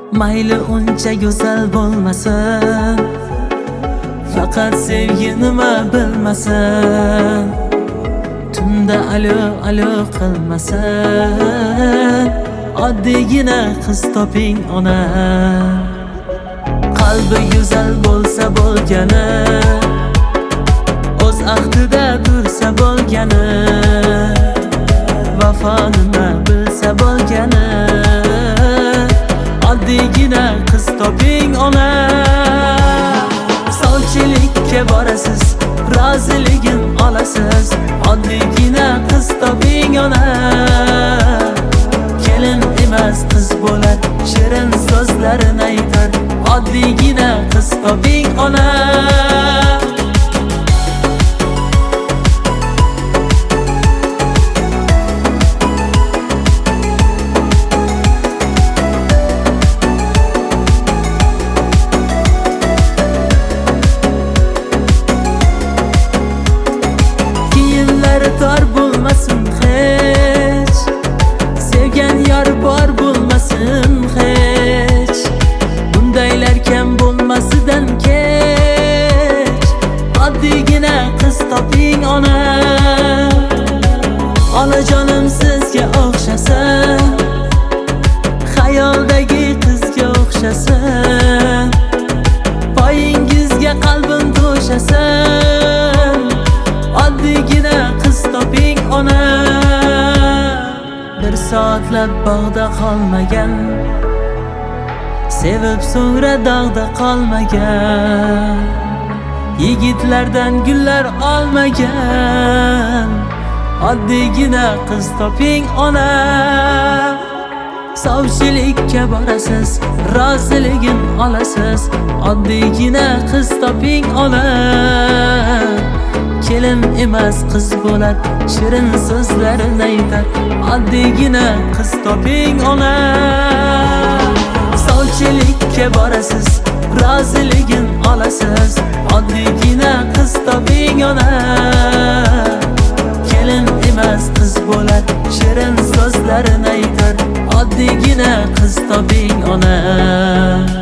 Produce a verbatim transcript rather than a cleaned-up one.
Mayli uncha go'zal bo'lmasin, faqat sevgi nima bilmasin. Tunda alo alo qilmasin, oddiygina qiz toping ona. Qalbi go'zal bo'lsa bo'lgani, o'z ahdida tursa bo'lgani, vafo nima bilsa bo'lgani. Oddiygina qiz toping ona. Sovchilikka borasiz, roziligin olasiz. Oddiygina qiz toping ona. Kelin emas qiz bo'lar, shirin so'zlarini aytar. Oddiygina qiz toping ona. Tor bo'lmasin hech, sevgan yor bor bo'lmasin hech. Bundaylar kam bo'lmasidan kech, oddiygina qiz toping ona. Olajonim sizga o'xshasin, xayoldagi qizga o'xshasin. Poyingizga qalbim to'shasin, oddiygina qiz toping ona. Bir soatlab bog'da qolmagan, sevib so'ngra dog'da qolmagan, yigitlardan gullar olmagan. Oddiygina qiz toping ona. Sovchilikka borasiz, roziligin olasiz. Oddiygina qiz toping ona. Kelin emas qiz bo'lar, shirin so'zlarini aytar. Oddiygina qiz toping ona. Sovchilikka borasiz, roziligin olasiz. Oddiygina qiz toping ona. Kelin emas qiz bo'lar, shirin so'zlarini aytar. Oddiygina qiz toping ona.